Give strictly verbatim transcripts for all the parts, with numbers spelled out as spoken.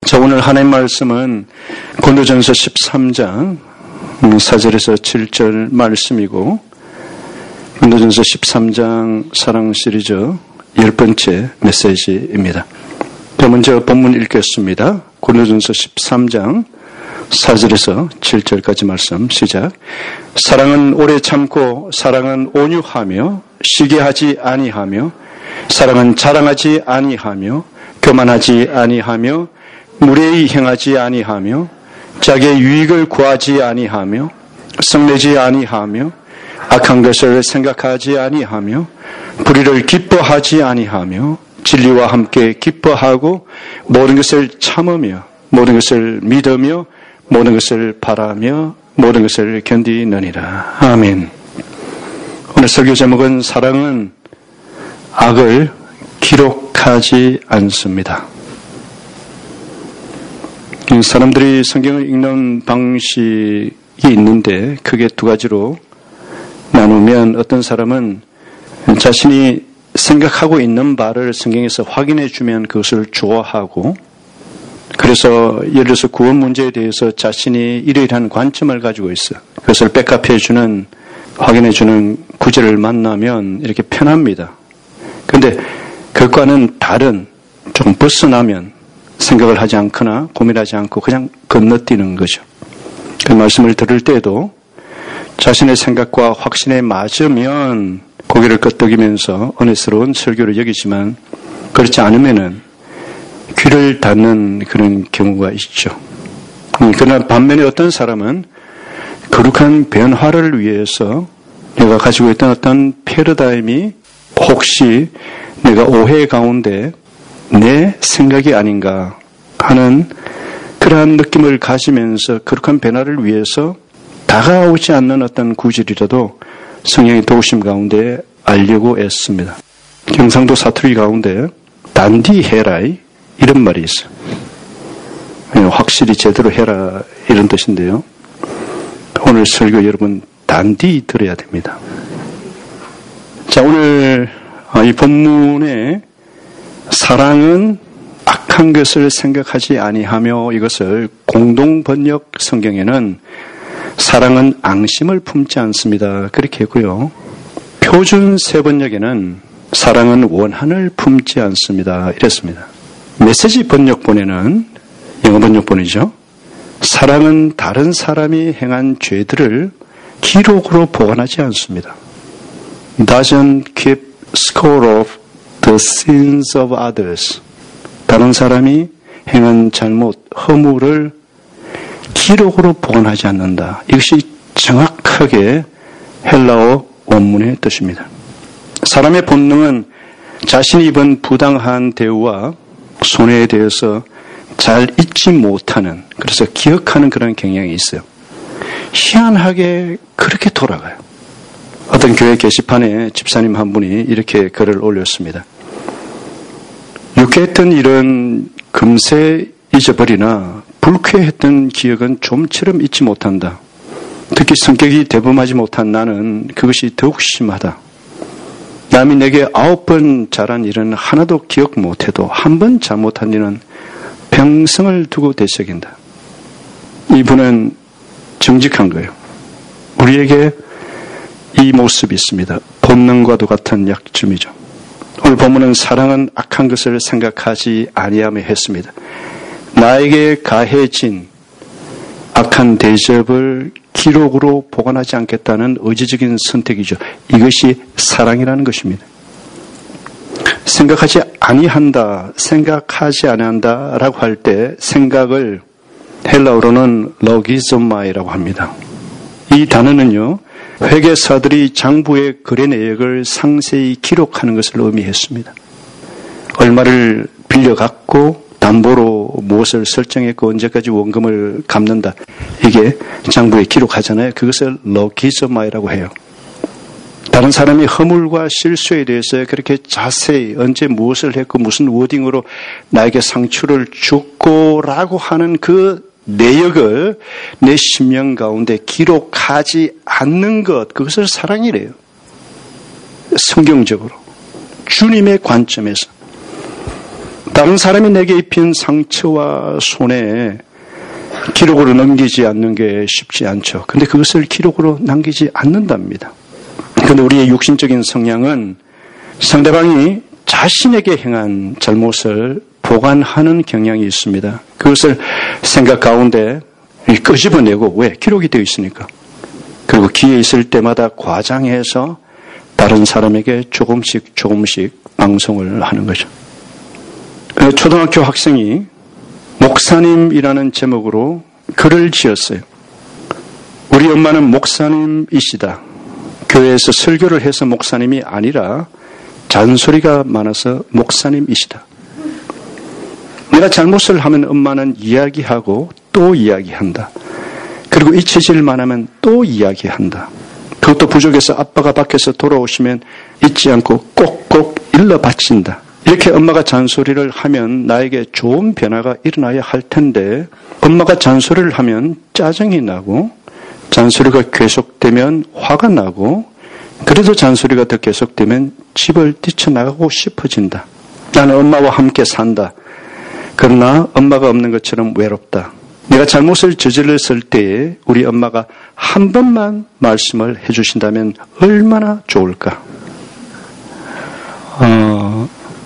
자, 오늘 하나님 말씀은 고린도전서 십삼 장 사 절에서 칠 절 말씀이고, 고린도전서 십삼 장 사랑 시리즈 열 번째 메시지입니다. 자, 먼저 본문 읽겠습니다. 고린도전서 십삼 장 사 절에서 칠 절까지 말씀 시작. 사랑은 오래 참고, 사랑은 온유하며, 시기하지 아니하며, 사랑은 자랑하지 아니하며, 교만하지 아니하며, 무례히 행하지 아니하며, 자기의 유익을 구하지 아니하며, 성내지 아니하며, 악한 것을 생각하지 아니하며, 불의를 기뻐하지 아니하며, 진리와 함께 기뻐하고, 모든 것을 참으며, 모든 것을 믿으며, 모든 것을 바라며, 모든 것을 견디느니라. 아멘. 오늘 설교 제목은 사랑은 악을 기록하지 않습니다. 사람들이 성경을 읽는 방식이 있는데 크게 두 가지로 나누면, 어떤 사람은 자신이 생각하고 있는 바를 성경에서 확인해 주면 그것을 좋아하고, 그래서 예를 들어서 구원 문제에 대해서 자신이 이러이러한 관점을 가지고 있어. 그것을 백업해 주는, 확인해 주는 구절을 만나면 이렇게 편합니다. 그런데 그것과는 다른, 좀 벗어나면 생각을 하지 않거나 고민하지 않고 그냥 건너뛰는 거죠. 그 말씀을 들을 때에도 자신의 생각과 확신에 맞으면 고개를 끄덕이면서 은혜스러운 설교를 여기지만, 그렇지 않으면은 귀를 닫는 그런 경우가 있죠. 그러나 반면에 어떤 사람은 거룩한 변화를 위해서 내가 가지고 있던 어떤 패러다임이 혹시 내가 오해 가운데 내 생각이 아닌가 하는 그러한 느낌을 가지면서 거룩한 변화를 위해서 다가오지 않는 어떤 구절이라도 성령의 도우심 가운데 알려고 애씁니다. 경상도 사투리 가운데 단디 해라 이런 말이 있어요. 확실히 제대로 해라 이런 뜻인데요. 오늘 설교 여러분 단디 들어야 됩니다. 자, 오늘 이 본문에 사랑은 악한 것을 생각하지 아니하며, 이것을 공동 번역 성경에는 사랑은 앙심을 품지 않습니다 그렇게 했고요. 표준 새 번역에는 사랑은 원한을 품지 않습니다 이랬습니다. 메시지 번역본에는, 영어 번역본이죠, 사랑은 다른 사람이 행한 죄들을 기록으로 보관하지 않습니다. Doesn't keep score of the sins of others. 다른 사람이 행한 잘못, 허물을 기록으로 보관하지 않는다. 이것이 정확하게 헬라어 원문의 뜻입니다. 사람의 본능은 자신이 입은 부당한 대우와 손해에 대해서 잘 잊지 못하는, 그래서 기억하는 그런 경향이 있어요. 희한하게 그렇게 돌아가요. 어떤 교회 게시판에 집사님 한 분이 이렇게 글을 올렸습니다. 유쾌했던 일은 금세 잊어버리나 불쾌했던 기억은 좀처럼 잊지 못한다. 특히 성격이 대범하지 못한 나는 그것이 더욱 심하다. 남이 내게 아홉 번 잘한 일은 하나도 기억 못해도 한 번 잘못한 일은 평생을 두고 되새긴다. 이분은 정직한 거예요. 우리에게 이 모습이 있습니다. 본능과도 같은 약점이죠. 오늘 본문은 사랑은 악한 것을 생각하지 아니하며 했습니다. 나에게 가해진 악한 대접을 기록으로 보관하지 않겠다는 의지적인 선택이죠. 이것이 사랑이라는 것입니다. 생각하지 아니한다, 생각하지 아니한다 라고 할 때 생각을 헬라어로는 로기조마이라고 합니다. 이 단어는요, 회계사들이 장부의 거래 내역을 상세히 기록하는 것을 의미했습니다. 얼마를 빌려갖고 담보로 무엇을 설정했고 언제까지 원금을 갚는다, 이게 장부에 기록하잖아요. 그것을 로기조마이라고 해요. 다른 사람이 허물과 실수에 대해서 그렇게 자세히 언제 무엇을 했고 무슨 워딩으로 나에게 상처를 줬고 라고 하는 그 내역을 내 심령 가운데 기록하지 않는 것, 그것을 사랑이래요. 성경적으로 주님의 관점에서 다른 사람이 내게 입힌 상처와 손에 기록으로 남기지 않는 게 쉽지 않죠. 근데 그것을 기록으로 남기지 않는답니다. 그런데 우리의 육신적인 성향은 상대방이 자신에게 행한 잘못을 보관하는 경향이 있습니다. 그것을 생각 가운데 끄집어내고, 왜? 기록이 되어 있으니까. 그리고 기회 있을 때마다 과장해서 다른 사람에게 조금씩 조금씩 방송을 하는 거죠. 초등학교 학생이 목사님이라는 제목으로 글을 지었어요. 우리 엄마는 목사님이시다. 교회에서 설교를 해서 목사님이 아니라 잔소리가 많아서 목사님이시다. 내가 잘못을 하면 엄마는 이야기하고 또 이야기한다. 그리고 잊혀질만 하면 또 이야기한다. 그것도 부족해서 아빠가 밖에서 돌아오시면 잊지 않고 꼭꼭 일러 바친다. 이렇게 엄마가 잔소리를 하면 나에게 좋은 변화가 일어나야 할 텐데 엄마가 잔소리를 하면 짜증이 나고 잔소리가 계속되면 화가 나고 그래도 잔소리가 더 계속되면 집을 뛰쳐나가고 싶어진다. 나는 엄마와 함께 산다. 그러나 엄마가 없는 것처럼 외롭다. 내가 잘못을 저질렀을 때에 우리 엄마가 한 번만 말씀을 해주신다면 얼마나 좋을까. 어,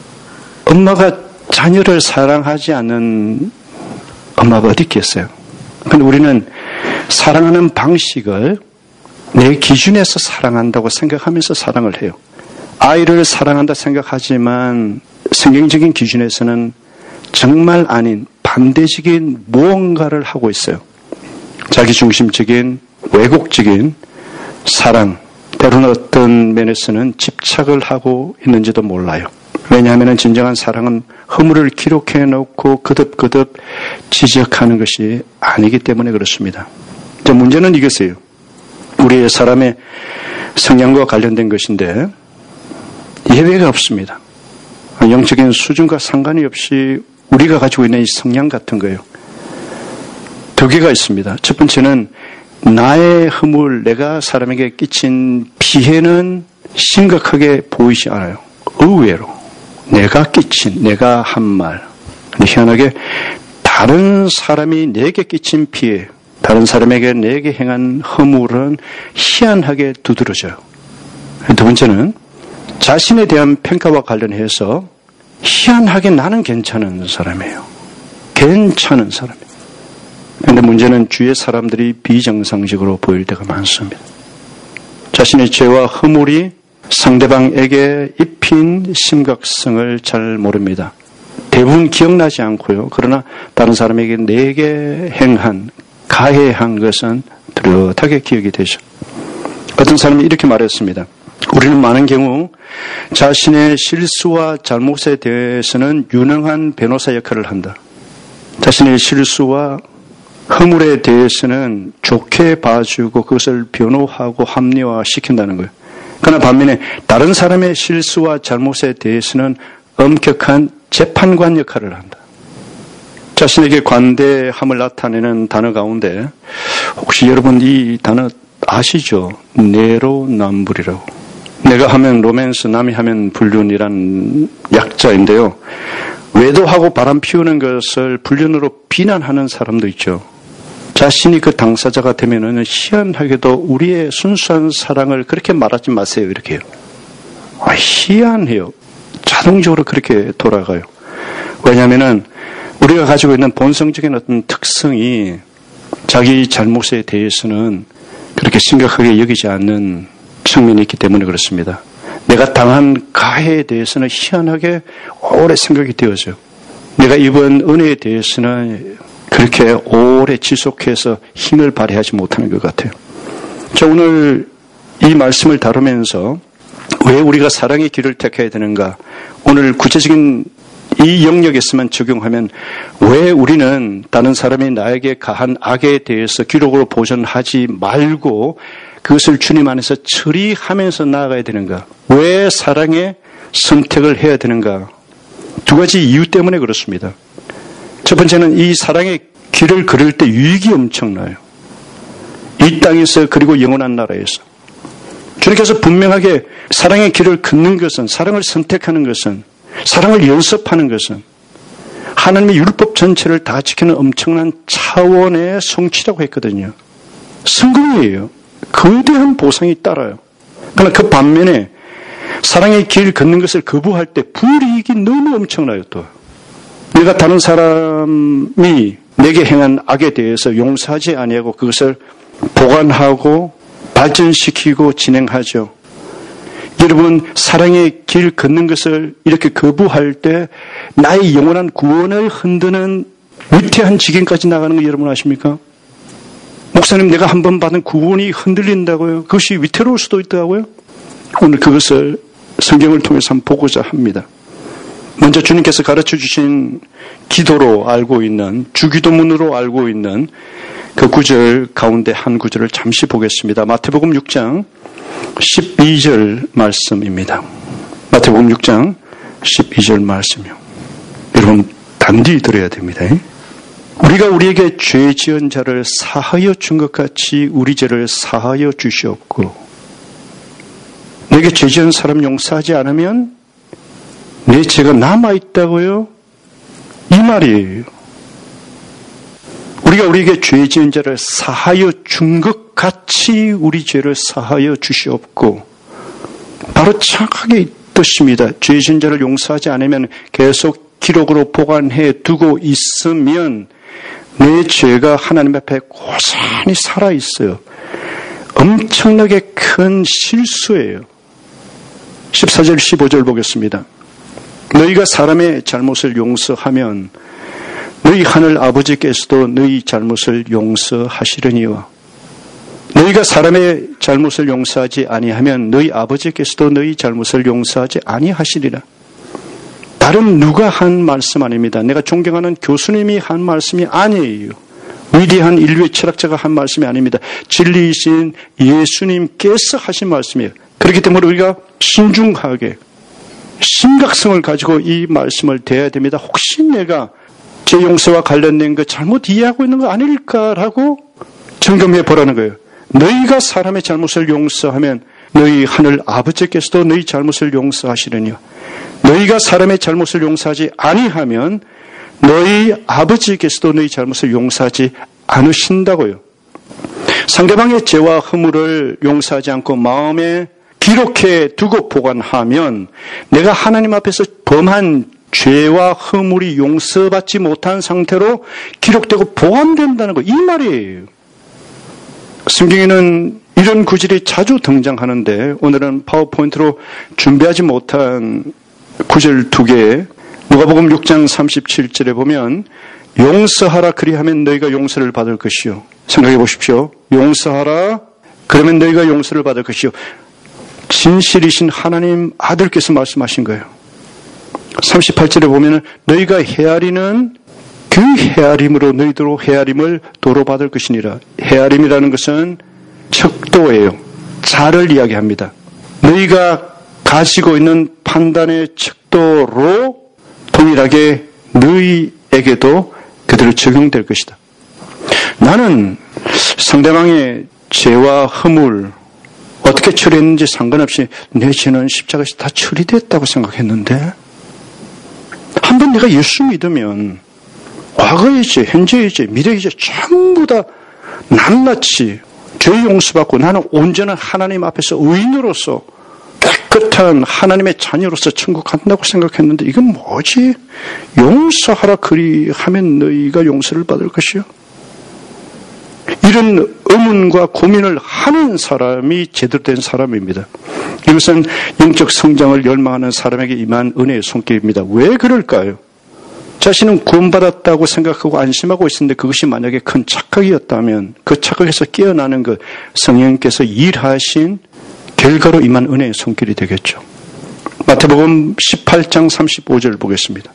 엄마가 자녀를 사랑하지 않는 엄마가 어디 있겠어요. 근데 우리는 사랑하는 방식을 내 기준에서 사랑한다고 생각하면서 사랑을 해요. 아이를 사랑한다 생각하지만 성경적인 기준에서는 정말 아닌 반대적인 무언가를 하고 있어요. 자기중심적인 왜곡적인 사랑, 때로는 어떤 면에서는 집착을 하고 있는지도 몰라요. 왜냐하면 진정한 사랑은 허물을 기록해 놓고 거듭거듭 지적하는 것이 아니기 때문에 그렇습니다. 문제는 이것이에요. 우리의 사람의 성향과 관련된 것인데 예외가 없습니다. 영적인 수준과 상관이 없이 우리가 가지고 있는 이 성향 같은 거예요. 두 개가 있습니다. 첫 번째는 나의 허물, 내가 사람에게 끼친 피해는 심각하게 보이지 않아요. 의외로 내가 끼친, 내가 한 말. 희한하게 다른 사람이 내게 끼친 피해, 다른 사람에게 내게 행한 허물은 희한하게 두드러져요. 두 번째는 자신에 대한 평가와 관련해서 희한하게 나는 괜찮은 사람이에요. 괜찮은 사람이에요. 그런데 문제는 주위의 사람들이 비정상적으로 보일 때가 많습니다. 자신의 죄와 허물이 상대방에게 입힌 심각성을 잘 모릅니다. 대부분 기억나지 않고요. 그러나 다른 사람에게 내게 행한, 가해한 것은 뚜렷하게 기억이 되죠. 어떤 사람이 이렇게 말했습니다. 우리는 많은 경우 자신의 실수와 잘못에 대해서는 유능한 변호사 역할을 한다. 자신의 실수와 허물에 대해서는 좋게 봐주고 그것을 변호하고 합리화시킨다는 거예요. 그러나 반면에 다른 사람의 실수와 잘못에 대해서는 엄격한 재판관 역할을 한다. 자신에게 관대함을 나타내는 단어 가운데 혹시 여러분 이 단어 아시죠? 내로남불이라고. 내가 하면 로맨스, 남이 하면 불륜이란 약자인데요. 외도하고 바람 피우는 것을 불륜으로 비난하는 사람도 있죠. 자신이 그 당사자가 되면은 희한하게도 우리의 순수한 사랑을 그렇게 말하지 마세요. 이렇게 해요. 아, 희한해요. 자동적으로 그렇게 돌아가요. 왜냐하면은 우리가 가지고 있는 본성적인 어떤 특성이 자기 잘못에 대해서는 그렇게 심각하게 여기지 않는 측면이 있기 때문에 그렇습니다. 내가 당한 가해에 대해서는 희한하게 오래 생각이 되어져요. 내가 입은 은혜에 대해서는 그렇게 오래 지속해서 힘을 발휘하지 못하는 것 같아요. 자, 오늘 이 말씀을 다루면서 왜 우리가 사랑의 길을 택해야 되는가? 오늘 구체적인 이 영역에서만 적용하면 왜 우리는 다른 사람이 나에게 가한 악에 대해서 기록으로 보존하지 말고 그것을 주님 안에서 처리하면서 나아가야 되는가? 왜 사랑의 선택을 해야 되는가? 두 가지 이유 때문에 그렇습니다. 첫 번째는 이 사랑의 길을 걸을 때 유익이 엄청나요. 이 땅에서 그리고 영원한 나라에서. 주님께서 분명하게 사랑의 길을 걷는 것은, 사랑을 선택하는 것은, 사랑을 연습하는 것은 하나님의 율법 전체를 다 지키는 엄청난 차원의 성취라고 했거든요. 성공이에요. 거대한 보상이 따라요. 그러나 그 반면에 사랑의 길 걷는 것을 거부할 때 불이익이 너무 엄청나요. 또 내가 다른 사람이 내게 행한 악에 대해서 용서하지 아니하고 그것을 보관하고 발전시키고 진행하죠. 여러분, 사랑의 길 걷는 것을 이렇게 거부할 때 나의 영원한 구원을 흔드는 위태한 지경까지 나가는 거 여러분 아십니까? 목사님, 내가 한 번 받은 구원이 흔들린다고요? 그것이 위태로울 수도 있다고요? 오늘 그것을 성경을 통해서 한번 보고자 합니다. 먼저 주님께서 가르쳐 주신 기도로 알고 있는, 주기도문으로 알고 있는 그 구절 가운데 한 구절을 잠시 보겠습니다. 마태복음 육 장 십이 절 말씀입니다. 마태복음 육 장 십이 절 말씀이요. 여러분 단디 들어야 됩니다. 우리가 우리에게 죄 지은 자를 사하여 준 것 같이 우리 죄를 사하여 주시옵고, 내게 죄 지은 사람 용서하지 않으면 내 죄가 남아있다고요? 이 말이에요. 우리가 우리에게 죄 지은 자를 사하여 준 것 같이 우리 죄를 사하여 주시옵고, 바로 정확하게 이 뜻입니다. 죄 지은 자를 용서하지 않으면 계속 기록으로 보관해 두고 있으면 내 죄가 하나님 앞에 고스란히 살아있어요. 엄청나게 큰 실수예요. 십사 절 십오 절 보겠습니다. 너희가 사람의 잘못을 용서하면 너희 하늘 아버지께서도 너희 잘못을 용서하시려니와 너희가 사람의 잘못을 용서하지 아니하면 너희 아버지께서도 너희 잘못을 용서하지 아니하시리라. 다른 누가 한 말씀 아닙니다. 내가 존경하는 교수님이 한 말씀이 아니에요. 위대한 인류의 철학자가 한 말씀이 아닙니다. 진리이신 예수님께서 하신 말씀이에요. 그렇기 때문에 우리가 신중하게 심각성을 가지고 이 말씀을 대해야 됩니다. 혹시 내가 제 용서와 관련된 거 잘못 이해하고 있는 거 아닐까라고 점검해 보라는 거예요. 너희가 사람의 잘못을 용서하면 너희 하늘 아버지께서도 너희 잘못을 용서하시려니와 너희가 사람의 잘못을 용서하지 아니하면 너희 아버지께서도 너희 잘못을 용서하지 않으신다고요. 상대방의 죄와 허물을 용서하지 않고 마음에 기록해 두고 보관하면 내가 하나님 앞에서 범한 죄와 허물이 용서받지 못한 상태로 기록되고 보관된다는 거, 이 말이에요. 성경에는 이런 구절이 자주 등장하는데 오늘은 파워포인트로 준비하지 못한 구절 두 개, 누가복음 육 장 삼십칠 절에 보면 용서하라 그리하면 너희가 용서를 받을 것이요. 생각해 보십시오. 용서하라 그러면 너희가 용서를 받을 것이요. 진실이신 하나님 아들께서 말씀하신 거예요. 삼십팔 절에 보면 너희가 헤아리는 그 헤아림으로 너희도 헤아림을 도로 받을 것이니라. 헤아림이라는 것은 척도예요. 자를 이야기합니다. 너희가 가지고 있는 판단의 척도로 동일하게 너희에게도 그대로 적용될 것이다. 나는 상대방의 죄와 허물 어떻게 처리했는지 상관없이 내 죄는 십자가에서 다 처리됐다고 생각했는데, 한번 내가 예수 믿으면 과거의 죄, 현재의 죄, 미래의 죄 전부 다 낱낱이 죄 용서받고 나는 온전한 하나님 앞에서 의인으로서 깨끗한 하나님의 자녀로서 천국 간다고 생각했는데, 이건 뭐지? 용서하라 그리하면 너희가 용서를 받을 것이요. 이런 의문과 고민을 하는 사람이 제대로 된 사람입니다. 이것은 영적 성장을 열망하는 사람에게 임한 은혜의 손길입니다. 왜 그럴까요? 자신은 구원받았다고 생각하고 안심하고 있었는데 그것이 만약에 큰 착각이었다면 그 착각에서 깨어나는 것, 성령께서 일하신 결과로 임한 은혜의 손길이 되겠죠. 마태복음 십팔 장 삼십오 절 보겠습니다.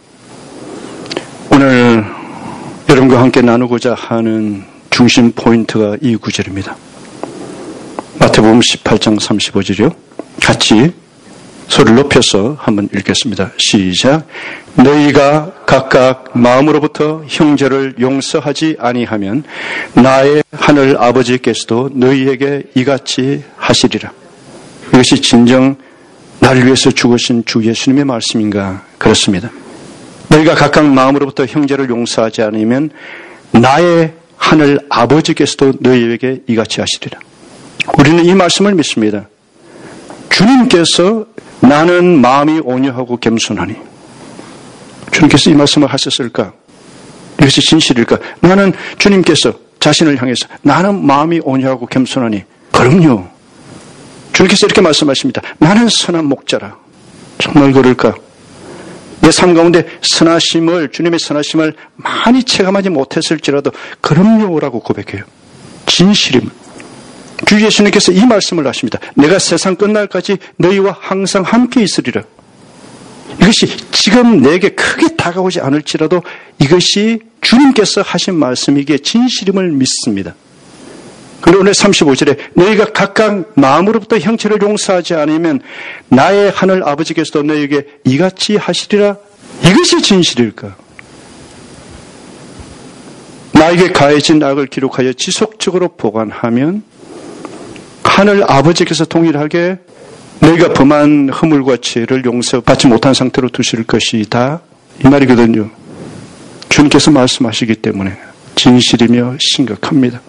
오늘 여러분과 함께 나누고자 하는 중심 포인트가 이 구절입니다. 마태복음 십팔 장 삼십오 절이요. 같이 소리를 높여서 한번 읽겠습니다. 시작. 너희가 각각 마음으로부터 형제를 용서하지 아니하면 나의 하늘 아버지께서도 너희에게 이같이 하시리라. 이것이 진정 나를 위해서 죽으신 주 예수님의 말씀인가? 그렇습니다. 너희가 각각 마음으로부터 형제를 용서하지 않으면 나의 하늘 아버지께서도 너희에게 이같이 하시리라. 우리는 이 말씀을 믿습니다. 주님께서 나는 마음이 온유하고 겸손하니, 주님께서 이 말씀을 하셨을까? 이것이 진실일까? 나는 주님께서 자신을 향해서 나는 마음이 온유하고 겸손하니, 그럼요. 주님께서 이렇게 말씀하십니다. 나는 선한 목자라. 정말 그럴까? 내 삶 가운데 선하심을, 주님의 선하심을 많이 체감하지 못했을지라도 그럼요라고 고백해요. 진실임. 주 예수님께서 이 말씀을 하십니다. 내가 세상 끝날까지 너희와 항상 함께 있으리라. 이것이 지금 내게 크게 다가오지 않을지라도 이것이 주님께서 하신 말씀이기에 진실임을 믿습니다. 그리고 오늘 삼십오 절에 너희가 각각 마음으로부터 형체를 용서하지 않으면 나의 하늘 아버지께서도 너희에게 이같이 하시리라. 이것이 진실일까? 나에게 가해진 악을 기록하여 지속적으로 보관하면 하늘 아버지께서 동일하게 너희가 범한 허물과 죄를 용서받지 못한 상태로 두실 것이다. 이 말이거든요. 주님께서 말씀하시기 때문에 진실이며 심각합니다.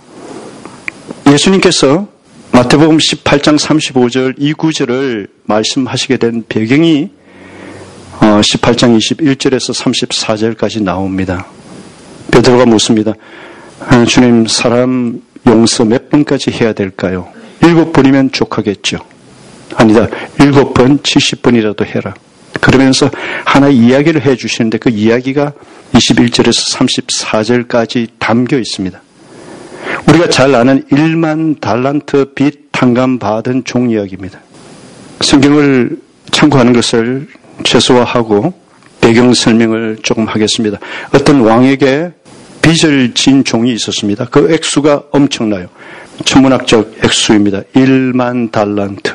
예수님께서 마태복음 십팔 장 삼십오 절 이 구절을 말씀하시게 된 배경이 십팔 장 이십일 절에서 삼십사 절까지 나옵니다. 베드로가 묻습니다. 주님, 사람 용서 몇 번까지 해야 될까요? 일곱 번이면 족하겠죠. 아니다. 일곱 번, 칠십 번이라도 해라. 그러면서 하나의 이야기를 해 주시는데 그 이야기가 이십일 절에서 삼십사 절까지 담겨 있습니다. 우리가 잘 아는 일만 달란트 빚 탕감받은 종 이야기입니다. 성경을 참고하는 것을 최소화하고 배경 설명을 조금 하겠습니다. 어떤 왕에게 빚을 진 종이 있었습니다. 그 액수가 엄청나요. 천문학적 액수입니다. 일만 달란트.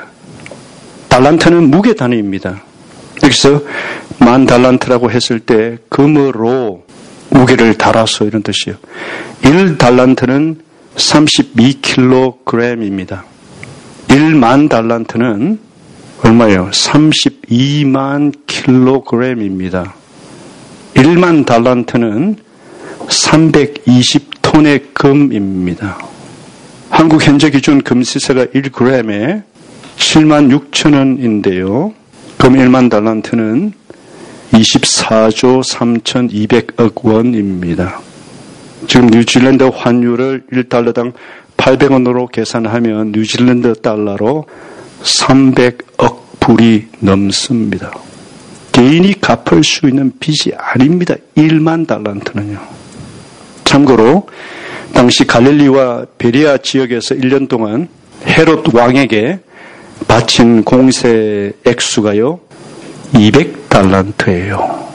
달란트는 무게 단위입니다. 여기서 만 달란트라고 했을 때 금으로 무게를 달아서 이런 뜻이에요. 일 달란트는 삼십이 킬로그램입니다. 일만 달란트는 얼마예요? 삼십이만 킬로그램입니다. 일만 달란트는 삼백이십 톤의 금입니다. 한국 현재 기준 금 시세가 일 그램에 칠만 육천 원인데요. 금 일만 달란트는 이십사조 삼천이백억 원입니다. 지금 뉴질랜드 환율을 일 달러당 팔백 원으로 계산하면 뉴질랜드 달러로 삼백억 불이 넘습니다. 개인이 갚을 수 있는 빚이 아닙니다. 일만 달란트는요. 참고로 당시 갈릴리와 베리아 지역에서 일 년 동안 헤롯 왕에게 바친 공세 액수가요 이백 달란트예요.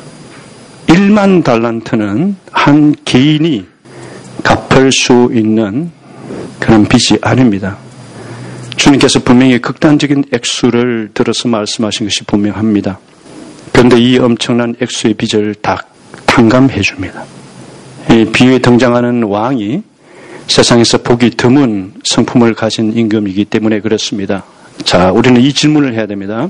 일만 달란트는 한 개인이 갚을 수 있는 그런 빚이 아닙니다. 주님께서 분명히 극단적인 액수를 들어서 말씀하신 것이 분명합니다. 그런데 이 엄청난 액수의 빚을 다 탕감해 줍니다. 이 비유에 등장하는 왕이 세상에서 보기 드문 성품을 가진 임금이기 때문에 그렇습니다. 자, 우리는 이 질문을 해야 됩니다.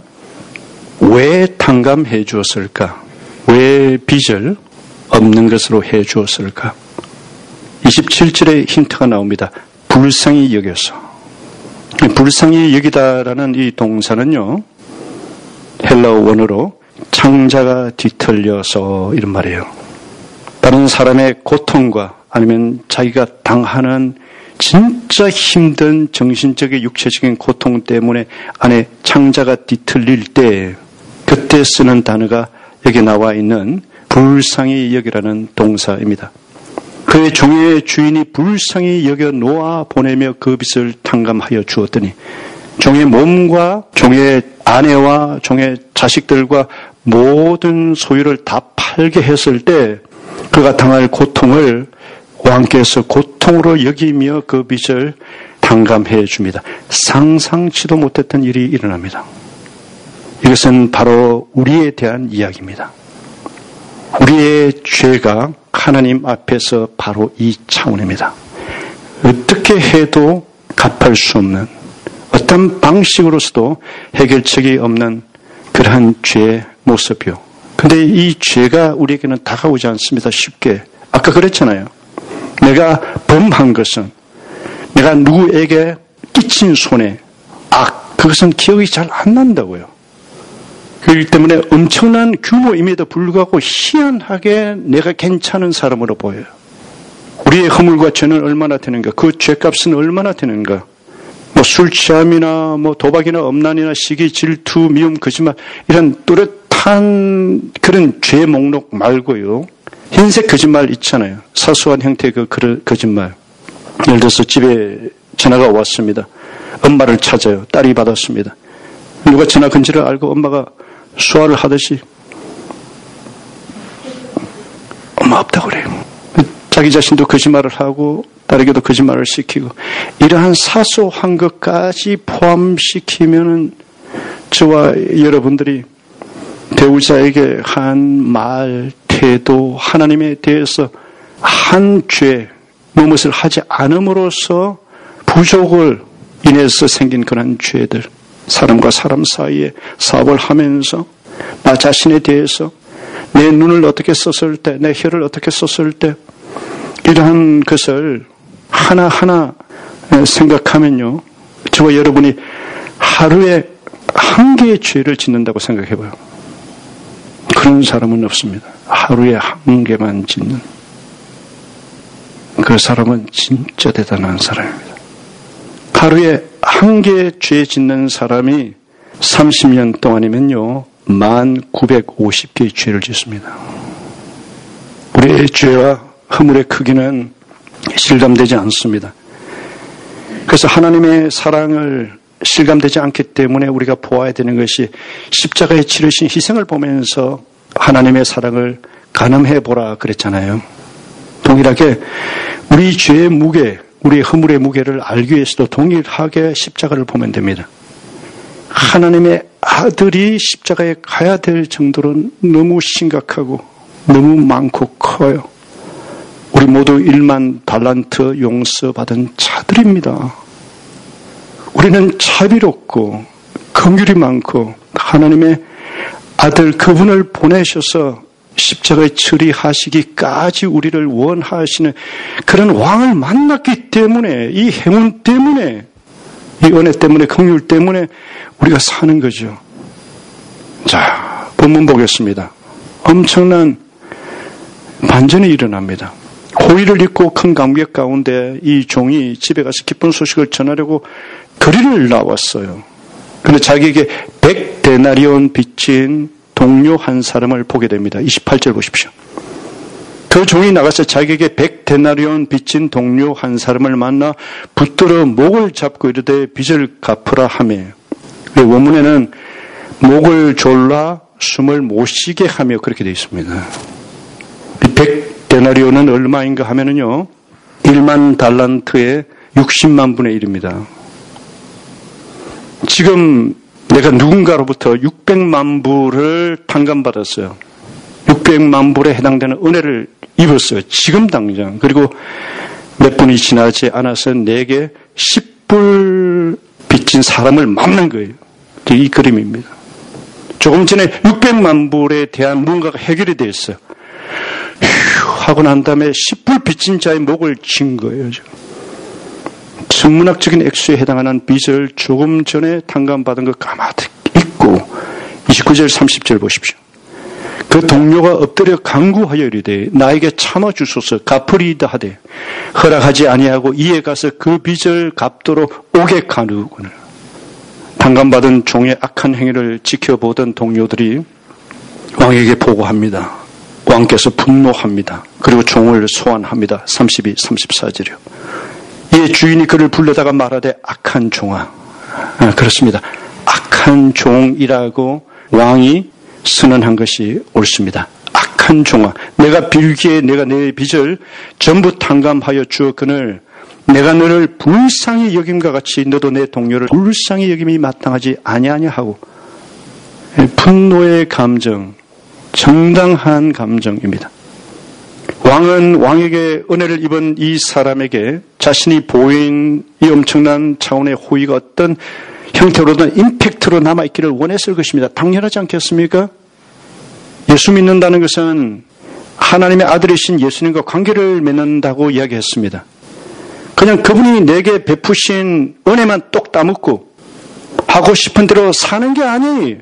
왜 탕감해 주었을까? 왜 빚을 없는 것으로 해 주었을까? 이십칠 절에 힌트가 나옵니다. 불쌍히 여겨서. 불쌍히 여기다라는 이 동사는요, 헬라어 원어로 창자가 뒤틀려서 이런 말이에요. 다른 사람의 고통과 아니면 자기가 당하는 진짜 힘든 정신적인 육체적인 고통 때문에 안에 창자가 뒤틀릴 때 그때 쓰는 단어가 여기 나와 있는 불쌍히 여기라는 동사입니다. 그의 종의 주인이 불쌍히 여겨 놓아 보내며 그 빚을 탕감하여 주었더니 종의 몸과 종의 아내와 종의 자식들과 모든 소유를 다 팔게 했을 때 그가 당할 고통을 왕께서 고통으로 여기며 그 빚을 탕감해 줍니다. 상상치도 못했던 일이 일어납니다. 이것은 바로 우리에 대한 이야기입니다. 우리의 죄가 하나님 앞에서 바로 이 차원입니다. 어떻게 해도 갚을 수 없는, 어떤 방식으로서도 해결책이 없는 그러한 죄의 모습이요. 근데 이 죄가 우리에게는 다가오지 않습니다. 쉽게. 아까 그랬잖아요. 내가 범한 것은, 내가 누구에게 끼친 손해, 악, 그것은 기억이 잘 안 난다고요. 그렇기 때문에 엄청난 규모임에도 불구하고 희한하게 내가 괜찮은 사람으로 보여요. 우리의 허물과 죄는 얼마나 되는가? 그 죄값은 얼마나 되는가? 뭐 술 취함이나 뭐 도박이나 엄난이나 시기, 질투, 미움, 거짓말 이런 또렷한 그런 죄 목록 말고요. 흰색 거짓말 있잖아요. 사소한 형태의 그 거짓말. 예를 들어서 집에 전화가 왔습니다. 엄마를 찾아요. 딸이 받았습니다. 누가 전화 건지를 알고 엄마가 수화를 하듯이 엄마 없다고 그래요. 자기 자신도 거짓말을 하고 딸에게도 거짓말을 시키고 이러한 사소한 것까지 포함시키면은 저와 여러분들이 배우자에게 한 말, 태도, 하나님에 대해서 한 죄, 무엇을 하지 않음으로써 부족을 인해서 생긴 그런 죄들, 사람과 사람 사이에 사업을 하면서 나 자신에 대해서 내 눈을 어떻게 썼을 때, 내 혀를 어떻게 썼을 때 이러한 것을 하나하나 생각하면요. 저와 여러분이 하루에 한 개의 죄를 짓는다고 생각해봐요. 그런 사람은 없습니다. 하루에 한 개만 짓는. 그 사람은 진짜 대단한 사람입니다. 하루에 한 개의 죄 짓는 사람이 삼십 년 동안이면요. 만 구백오십 개의 죄를 짓습니다. 우리의 죄와 허물의 크기는 실감되지 않습니다. 그래서 하나님의 사랑을 실감되지 않기 때문에 우리가 보아야 되는 것이 십자가에 치르신 희생을 보면서 하나님의 사랑을 가늠해 보라 그랬잖아요. 동일하게 우리 죄의 무게, 우리 허물의 무게를 알기 위해서도 동일하게 십자가를 보면 됩니다. 하나님의 아들이 십자가에 가야 될 정도로 너무 심각하고 너무 많고 커요. 우리 모두 일만 달란트 용서받은 자들입니다. 우리는 자비롭고 긍휼이 많고 하나님의 아들 그분을 보내셔서 십자가에 처리하시기까지 우리를 원하시는 그런 왕을 만났기 때문에 이 행운 때문에 이 은혜 때문에 긍휼 때문에 우리가 사는 거죠. 자, 본문 보겠습니다. 엄청난 반전이 일어납니다. 호의를 입고 큰 감격 가운데 이 종이 집에 가서 기쁜 소식을 전하려고 거리를 나왔어요. 그런데 자기에게 백 데나리온 빚진 동료 한 사람을 보게 됩니다. 이십팔 절 보십시오. 그 종이 나가서 자기에게 백 데나리온 빚진 동료 한 사람을 만나 붙들어 목을 잡고 이르되 빚을 갚으라 하며, 원문에는 목을 졸라 숨을 못 쉬게 하며 그렇게 되어 있습니다. 백 데나리온은 얼마인가 하면은요, 일만 달란트의 육십만 분의 일입니다. 지금 내가 누군가로부터 육백만 불을 탕감받았어요. 육백만 불에 해당되는 은혜를 입었어요. 지금 당장. 그리고 몇 분이 지나지 않아서 내게 십 불 빚진 사람을 만난 거예요. 이 그림입니다. 조금 전에 육백만 불에 대한 무언가가 해결이 됐어요. 휴 하고 난 다음에 십 불 빚진 자의 목을 친 거예요. 천문학적인 액수에 해당하는 빚을 조금 전에 탕감받은 것 까마득 잊고 이십구 절 삼십 절 보십시오. 그 동료가 엎드려 간구하여 이르되 나에게 참아 주소서 갚으리이다 하되 허락하지 아니하고 이에 가서 그 빚을 갚도록 오게 가누거늘. 탕감받은 종의 악한 행위를 지켜보던 동료들이 왕에게 보고합니다. 왕께서 분노합니다. 그리고 종을 소환합니다. 삼십이, 삼십사 절이요. 이에 주인이 그를 불러다가 말하되 악한 종아. 아, 그렇습니다. 악한 종이라고 왕이 선언한 것이 옳습니다. 악한 종아. 내가 빌기에 내가 내 빚을 전부 탕감하여 주었거늘 내가 너를 불쌍히 여김과 같이 너도 내 동료를 불쌍히 여김이 마땅하지 아니하냐 하고, 분노의 감정, 정당한 감정입니다. 왕은 왕에게 은혜를 입은 이 사람에게 자신이 보인 이 엄청난 차원의 호의가 어떤 형태로든 임팩트로 남아있기를 원했을 것입니다. 당연하지 않겠습니까? 예수 믿는다는 것은 하나님의 아들이신 예수님과 관계를 맺는다고 이야기했습니다. 그냥 그분이 내게 베푸신 은혜만 똑 따먹고 하고 싶은 대로 사는 게 아니에요.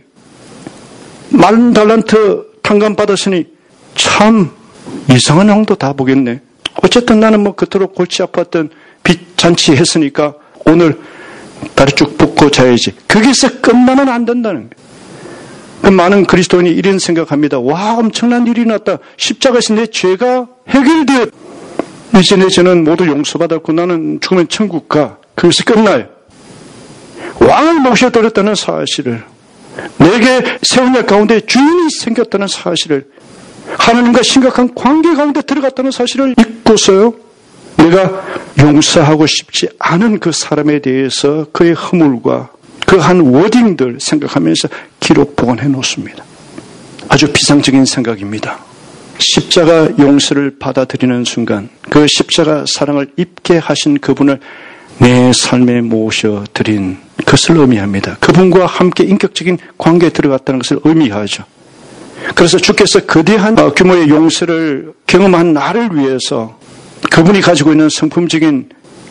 만 달란트 탕감 받았으니 참 이상한 형도 다 보겠네. 어쨌든 나는 뭐 그토록 골치 아팠던 빚 잔치 했으니까 오늘 다리 쭉 붓고 자야지. 거기서 끝나면 안 된다는 거예요. 그 많은 그리스도인이 이런 생각합니다. 와, 엄청난 일이 났다. 십자가에서 내 죄가 해결되었. 이제 내 죄는 모두 용서받았고 나는 죽으면 천국 가. 그것이 끝나요. 왕을 모셔드렸다는 사실을, 내게 세운 일 가운데 주인이 생겼다는 사실을, 하나님과 심각한 관계 가운데 들어갔다는 사실을 잊고서요, 내가 용서하고 싶지 않은 그 사람에 대해서 그의 허물과 그 한 워딩들 생각하면서 기록 보관해 놓습니다. 아주 비상적인 생각입니다. 십자가 용서를 받아들이는 순간 그 십자가 사랑을 입게 하신 그분을 내 삶에 모셔드린 것을 의미합니다. 그분과 함께 인격적인 관계에 들어갔다는 것을 의미하죠. 그래서 주께서 거대한 규모의 용서를 경험한 나를 위해서 그분이 가지고 있는 성품적인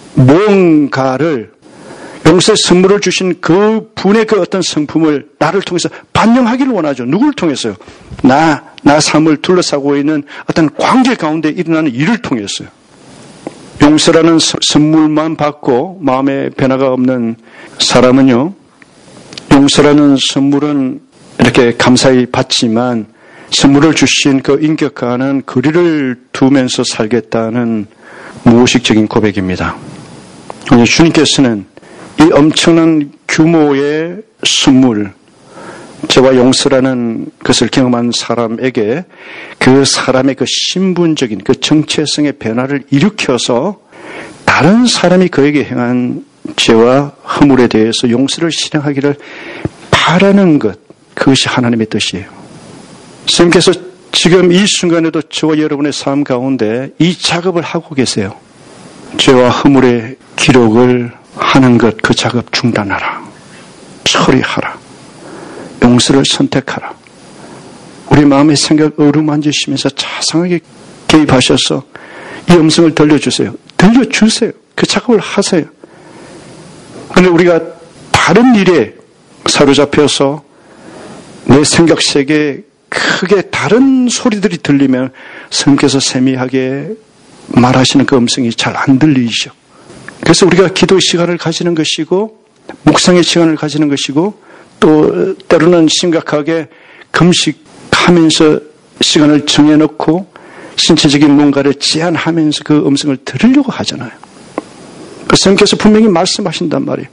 무언가를, 용서의 선물을 주신 그 분의 그 어떤 성품을 나를 통해서 반영하기를 원하죠. 누구를 통해서요? 나, 나 삶을 둘러싸고 있는 어떤 관계 가운데 일어나는 일을 통해서요. 용서라는 선물만 받고 마음에 변화가 없는 사람은요, 용서라는 선물은 이렇게 감사히 받지만 선물을 주신 그 인격과는 거리를 두면서 살겠다는 무의식적인 고백입니다. 주님께서는 이 엄청난 규모의 선물, 죄와 용서라는 것을 경험한 사람에게 그 사람의 그 신분적인 그 정체성의 변화를 일으켜서 다른 사람이 그에게 행한 죄와 허물에 대해서 용서를 실행하기를 바라는 것, 그것이 하나님의 뜻이에요. 선생님께서 지금 이 순간에도 저와 여러분의 삶 가운데 이 작업을 하고 계세요. 죄와 허물의 기록을 하는 것, 그 작업 중단하라. 처리하라. 용서를 선택하라. 우리 마음의 생각 어루만지시면서 자상하게 개입하셔서 이 음성을 들려주세요. 들려주세요. 그 작업을 하세요. 그런데 우리가 다른 일에 사로잡혀서 내 생각 세계에 크게 다른 소리들이 들리면 성께서 세미하게 말하시는 그 음성이 잘 안 들리죠. 그래서 우리가 기도 시간을 가지는 것이고 묵상의 시간을 가지는 것이고 또 때로는 심각하게 금식하면서 시간을 정해놓고 신체적인 뭔가를 제한하면서 그 음성을 들으려고 하잖아요. 그 성께서 분명히 말씀하신단 말이에요.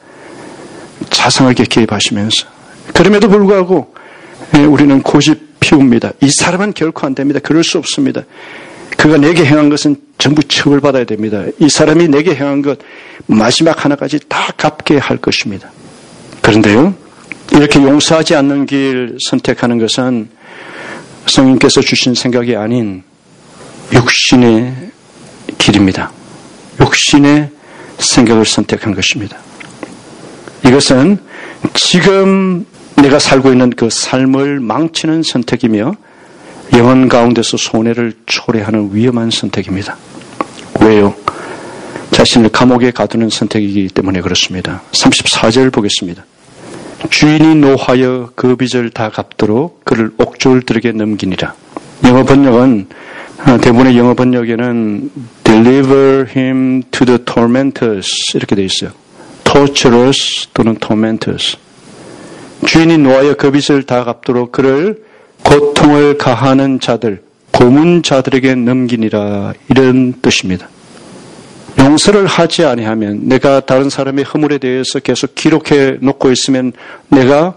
자상하게 개입하시면서. 그럼에도 불구하고 우리는 고집 피웁니다. 이 사람은 결코 안 됩니다. 그럴 수 없습니다. 그가 내게 행한 것은 전부 처벌받아야 됩니다. 이 사람이 내게 행한 것 마지막 하나까지 다 갚게 할 것입니다. 그런데요, 이렇게 용서하지 않는 길 선택하는 것은 성령께서 주신 생각이 아닌 육신의 길입니다. 육신의 생각을 선택한 것입니다. 이것은 지금 내가 살고 있는 그 삶을 망치는 선택이며 영혼 가운데서 손해를 초래하는 위험한 선택입니다. 왜요? 자신을 감옥에 가두는 선택이기 때문에 그렇습니다. 삼십사 절 보겠습니다. 주인이 노하여 그 빚을 다 갚도록 그를 옥졸들에게 넘기니라. 영어 번역은, 대부분의 영어 번역에는 deliver him to the tormentors 이렇게 되어 있어요. torturers 또는 tormentors. 주인이 노하여 그 빚을 다 갚도록 그를 고통을 가하는 자들, 고문자들에게 넘기니라, 이런 뜻입니다. 용서를 하지 아니하면, 내가 다른 사람의 허물에 대해서 계속 기록해 놓고 있으면 내가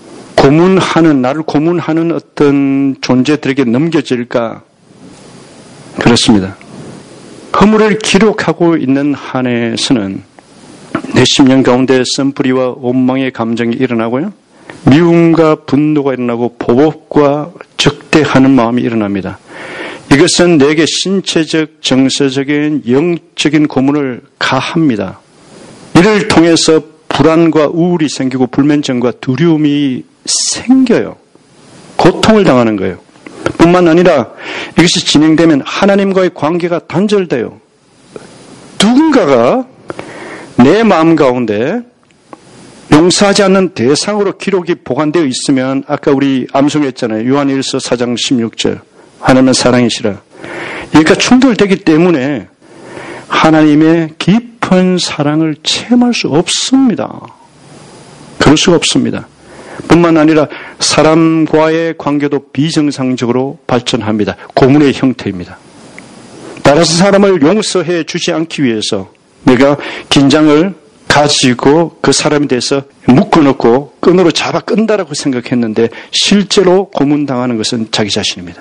고문하는, 나를 고문하는 어떤 존재들에게 넘겨질까? 그렇습니다. 허물을 기록하고 있는 한에서는 내 심령 가운데 쓴뿌리와 원망의 감정이 일어나고요, 미움과 분노가 일어나고 보복과 적대하는 마음이 일어납니다. 이것은 내게 신체적, 정서적인, 영적인 고문을 가합니다. 이를 통해서 불안과 우울이 생기고 불면증과 두려움이 생겨요. 고통을 당하는 거예요. 뿐만 아니라 이것이 진행되면 하나님과의 관계가 단절돼요. 누군가가 내 마음 가운데 용서하지 않는 대상으로 기록이 보관되어 있으면 아까 우리 암송했잖아요. 요한일서 사 장 십육 절 하나님은 사랑이시라. 그러니까 충돌되기 때문에 하나님의 깊은 사랑을 체험할 수 없습니다. 그럴 수가 없습니다. 뿐만 아니라 사람과의 관계도 비정상적으로 발전합니다. 고문의 형태입니다. 따라서 사람을 용서해 주지 않기 위해서 내가 긴장을 가지고 그 사람에 대해서 묶어놓고 끈으로 잡아 끈다라고 생각했는데 실제로 고문당하는 것은 자기 자신입니다.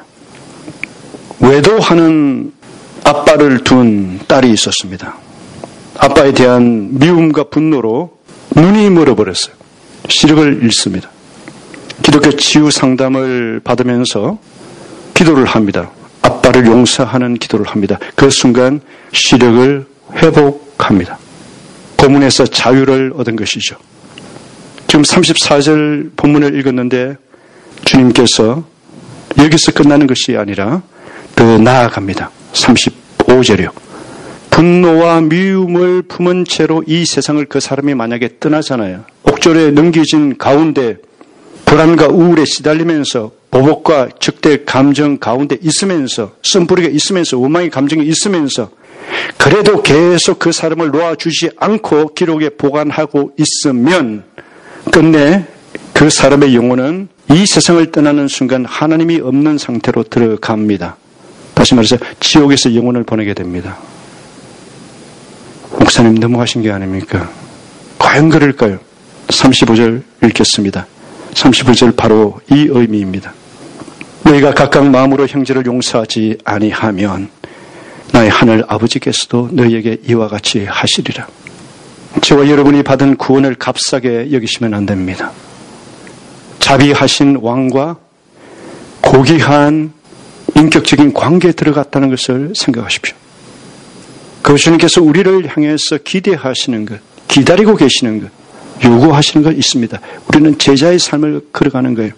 외도하는 아빠를 둔 딸이 있었습니다. 아빠에 대한 미움과 분노로 눈이 멀어버렸어요. 시력을 잃습니다. 기독교 치유 상담을 받으면서 기도를 합니다. 아빠를 용서하는 기도를 합니다. 그 순간 시력을 회복합니다. 고문에서 자유를 얻은 것이죠. 지금 삼십사 절 본문을 읽었는데 주님께서 여기서 끝나는 것이 아니라 더 나아갑니다. 삼십오 절이요. 분노와 미움을 품은 채로 이 세상을 그 사람이 만약에 떠나잖아요. 옥졸에 넘겨진 가운데 불안과 우울에 시달리면서 보복과 적대 감정 가운데 있으면서 쓴뿌리가 있으면서 원망의 감정이 있으면서 그래도 계속 그 사람을 놓아주지 않고 기록에 보관하고 있으면 끝내 그 사람의 영혼은 이 세상을 떠나는 순간 하나님이 없는 상태로 들어갑니다. 다시 말해서 지옥에서 영혼을 보내게 됩니다. 목사님 너무하신 게 아닙니까? 과연 그럴까요? 삼십오 절 읽겠습니다. 삼십오 절 바로 이 의미입니다. 너희가 각각 마음으로 형제를 용서하지 아니하면 나의 하늘 아버지께서도 너희에게 이와 같이 하시리라. 저와 여러분이 받은 구원을 값싸게 여기시면 안 됩니다. 자비하신 왕과 고귀한 인격적인 관계에 들어갔다는 것을 생각하십시오. 그 주님께서 우리를 향해서 기대하시는 것, 기다리고 계시는 것, 요구하시는 것 있습니다. 우리는 제자의 삶을 걸어가는 거예요.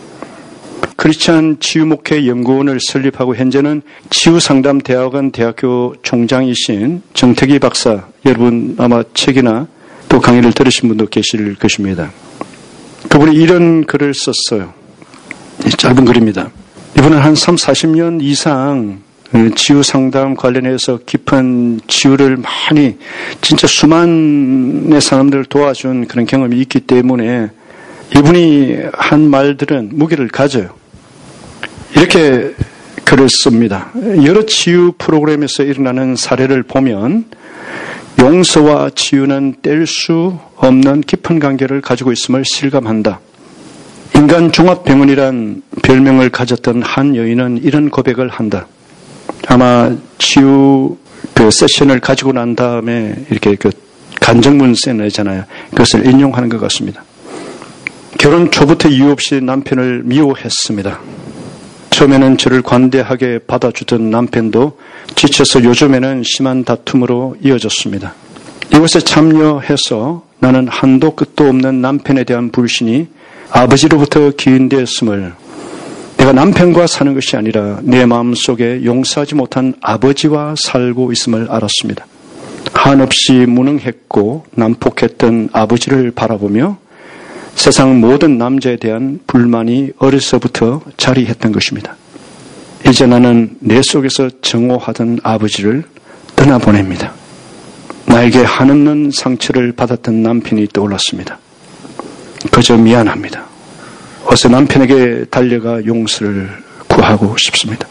크리스찬 치유목회 연구원을 설립하고 현재는 치유상담대학원 대학교 총장이신 정태기 박사, 여러분 아마 책이나 또 강의를 들으신 분도 계실 것입니다. 그분이 이런 글을 썼어요. 짧은 글입니다. 이분은 한 삼, 사십 년 이상 치유상담 관련해서 깊은 치유를 많이 진짜 수만의 사람들을 도와준 그런 경험이 있기 때문에 이분이 한 말들은 무게를 가져요. 이렇게 글을 씁니다. 여러 치유 프로그램에서 일어나는 사례를 보면 용서와 치유는 뗄 수 없는 깊은 관계를 가지고 있음을 실감한다. 인간 종합병원이란 별명을 가졌던 한 여인은 이런 고백을 한다. 아마 치유 그 세션을 가지고 난 다음에 이렇게 그 간증문 써내잖아요. 그것을 인용하는 것 같습니다. 결혼 초부터 이유 없이 남편을 미워했습니다. 처음에는 저를 관대하게 받아주던 남편도 지쳐서 요즘에는 심한 다툼으로 이어졌습니다. 이것에 참여해서 나는 한도 끝도 없는 남편에 대한 불신이 아버지로부터 기인되었음을, 내가 남편과 사는 것이 아니라 내 마음속에 용서하지 못한 아버지와 살고 있음을 알았습니다. 한없이 무능했고 난폭했던 아버지를 바라보며 세상 모든 남자에 대한 불만이 어려서부터 자리했던 것입니다. 이제 나는 내 속에서 정오하던 아버지를 떠나보냅니다. 나에게 한없는 상처를 받았던 남편이 떠올랐습니다. 그저 미안합니다. 어서 남편에게 달려가 용서를 구하고 싶습니다.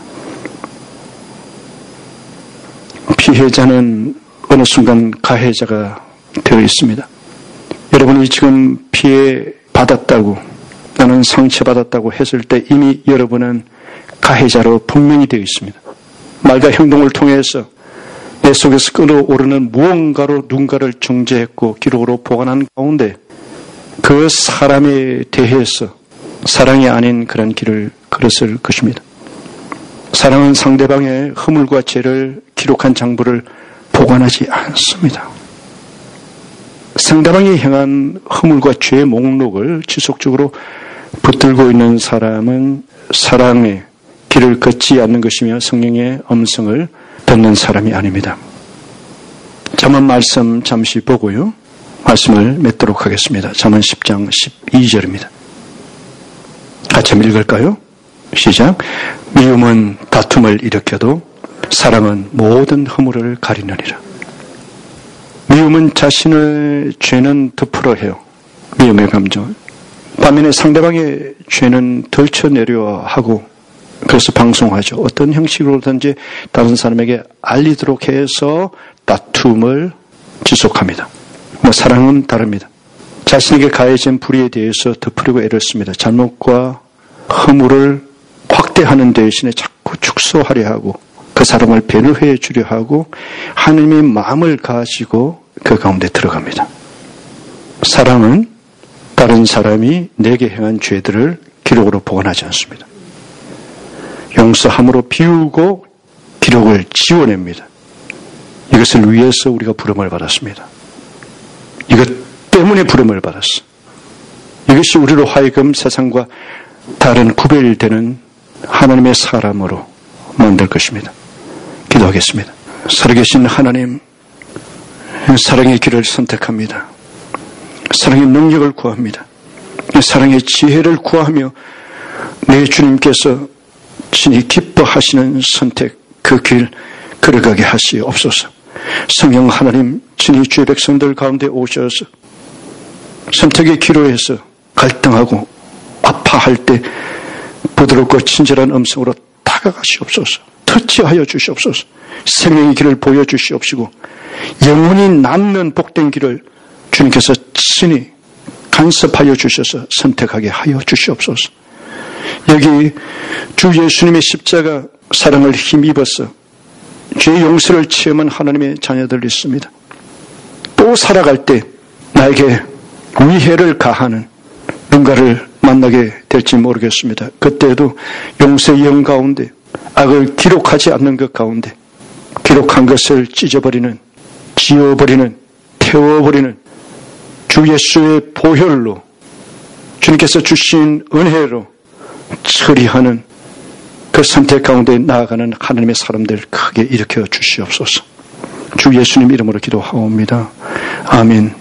피해자는 어느 순간 가해자가 되어 있습니다. 여러분이 지금 피해 받았다고, 나는 상처받았다고 했을 때 이미 여러분은 가해자로 분명히 되어 있습니다. 말과 행동을 통해서 내 속에서 끓어오르는 무언가로 누군가를 정죄했고 기록으로 보관한 가운데 그 사람에 대해서 사랑이 아닌 그런 길을 걸었을 것입니다. 사랑은 상대방의 허물과 죄를 기록한 장부를 보관하지 않습니다. 상대방이 행한 허물과 죄의 목록을 지속적으로 붙들고 있는 사람은 사랑의 길을 걷지 않는 것이며 성령의 음성을 듣는 사람이 아닙니다. 잠언 말씀 잠시 보고요. 말씀을 맺도록 하겠습니다. 잠언 십 장 십이 절입니다. 같이 한번 읽을까요? 시작. 미움은 다툼을 일으켜도 사랑은 모든 허물을 가리느니라. 미움은 자신의 죄는 덮으려 해요. 미움의 감정. 반면에 상대방의 죄는 덜쳐내려 하고 그래서 방송하죠. 어떤 형식으로든지 다른 사람에게 알리도록 해서 다툼을 지속합니다. 뭐 사랑은 다릅니다. 자신에게 가해진 불의에 대해서 덮으려고 애를 씁니다. 잘못과 허물을 확대하는 대신에 자꾸 축소하려 하고 그 사람을 배려해 주려 하고 하나님의 마음을 가지고 그 가운데 들어갑니다. 사랑은 다른 사람이 내게 행한 죄들을 기록으로 보관하지 않습니다. 용서함으로 비우고 기록을 지워냅니다. 이것을 위해서 우리가 부름을 받았습니다. 이것 때문에 부름을 받았어. 이것이 우리로 하여금 세상과 다른 구별되는 하나님의 사람으로 만들 것입니다. 기도하겠습니다. 살아계신 하나님, 사랑의 길을 선택합니다. 사랑의 능력을 구합니다. 사랑의 지혜를 구하며 내 주님께서 친히 기뻐하시는 선택, 그 길 걸어가게 하시옵소서. 성령 하나님 친히 주의 백성들 가운데 오셔서 선택의 기로에서 갈등하고 아파할 때 부드럽고 친절한 음성으로 다가가시옵소서. 터치하여 주시옵소서. 생명의 길을 보여주시옵시고 영원히 남는 복된 길을 주님께서 친히 간섭하여 주셔서 선택하게 하여 주시옵소서. 여기 주 예수님의 십자가 사랑을 힘입어서 죄의 용서를 체험한 하나님의 자녀들 있습니다. 또 살아갈 때 나에게 위해를 가하는 누군가를 만나게 될지 모르겠습니다. 그때도 용서의 영 가운데 악을 기록하지 않는 것 가운데 기록한 것을 찢어버리는, 지워버리는, 태워버리는 주 예수의 보혈로 주님께서 주신 은혜로 처리하는 그 선택 가운데 나아가는 하나님의 사람들 크게 일으켜 주시옵소서. 주 예수님 이름으로 기도하옵니다. 아멘.